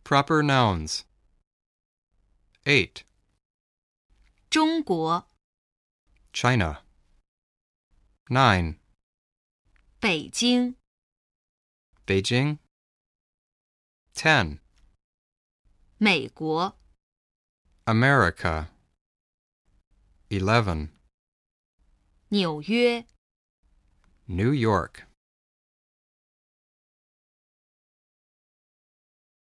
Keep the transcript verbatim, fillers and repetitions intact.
Proper nouns. eight. 中国 China. nine. 北京 Beijing. ten. 美国 America. eleven. 纽约 New York.